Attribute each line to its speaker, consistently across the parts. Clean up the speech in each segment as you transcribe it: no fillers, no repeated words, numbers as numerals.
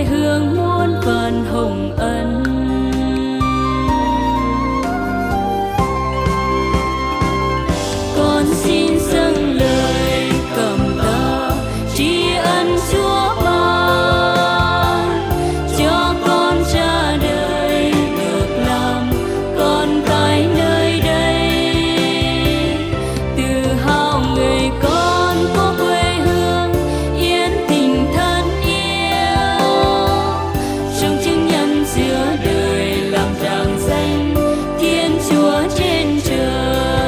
Speaker 1: quê hương muôn vàn hồng ân. Con xin dâng lời cảm tạ tri ân Chúa ban cho con ra đời được làm con cái nơi đây. Tự hào người con của quê hương yên tình thân yêu, sống chứng nhân giữa đời làm rạng danh Thiên Chúa trên trời.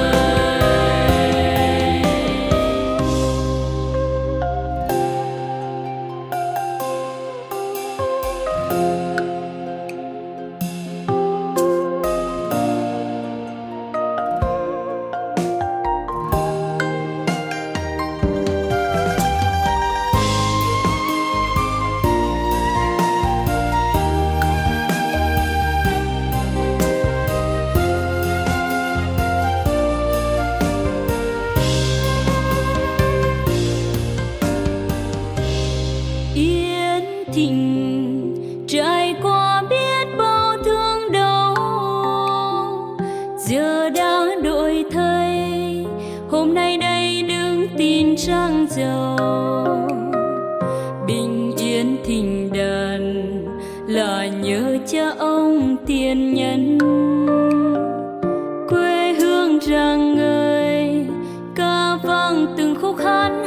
Speaker 1: Yên thịnh trải qua biết bao thương đau, giờ đã đổi thay, hôm nay đây đứng tin trang giàu. Bình yên thịnh đàn là nhớ cha ông tiền nhân, quê hương rạng ngời ca vang từng khúc hát